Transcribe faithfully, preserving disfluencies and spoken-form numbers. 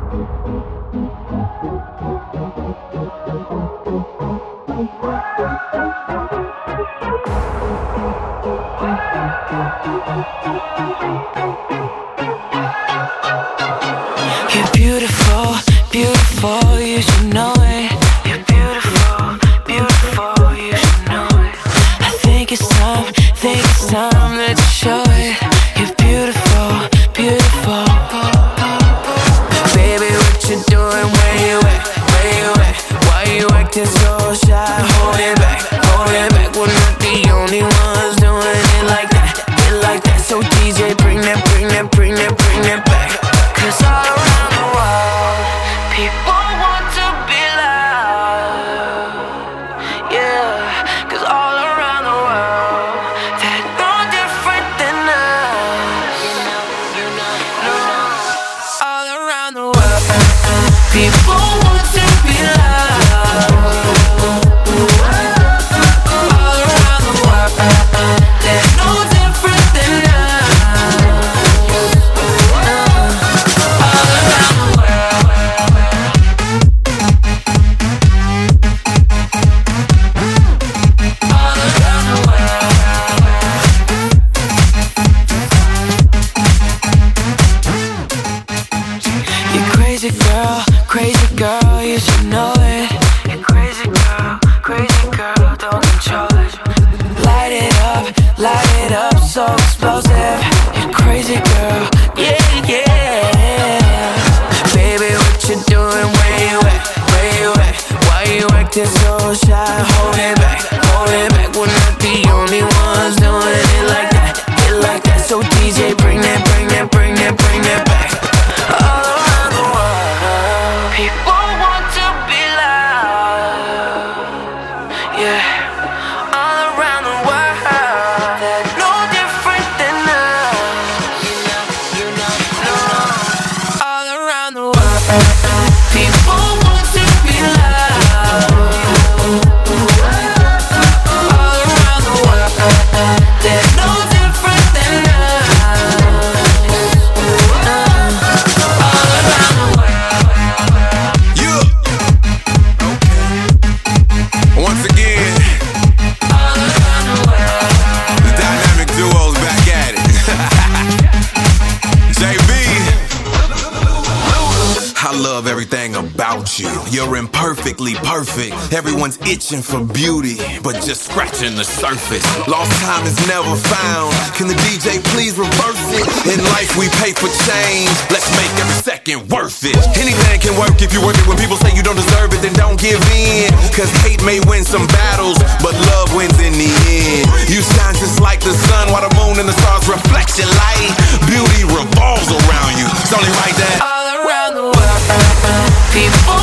You're beautiful, beautiful, you should know it. You're beautiful, beautiful, you should know it. I think it's time, think it's time that you show it. You're beautiful, beautiful. Baby, what you doing? Where you at? Where you at? Why you acting so shy? Hold it back, hold it back. We're not the only ones doing it like that, it like that. So D J, bring that, bring that, bring that, bring that back. Cause all around the world, people want to be loved. Yeah, cause all around the world, they're no different than us. All around the world, people want to be loved. All around the world, they're no different than us. Crazy girl, crazy girl, you should know it. You're crazy girl, crazy girl, don't control it. Light it up, light it up, so explosive. You're crazy girl, yeah, yeah. Baby, what you doing? Where you at? Where you at? Why you acting so shy? Hold it back, hold it back. We're not the only ones doing it like that, it like that. So D J, bring that, bring that, bring that, bring that back. All around the world, people want to be loved. Yeah, all around the world, they're no different than us. You know, you know, all around the world, people want to be loved. All around the world, they're no different than us. Once again, the dynamic duo's back at it. J B, I love everything about you. You're imperfectly perfect. Everyone's itching for beauty, but just scratching the surface. Lost time is never found. Can the D J please reverse it? In life we pay for change. Let's make every second worth it. Anything can work if you work it. When people say you don't deserve it, then don't give in. Cause hate may win some battles, but love wins in the end. You shine just like the sun, while the moon and the stars reflect your light. Beauty revolves around you. It's only right that all around the world, people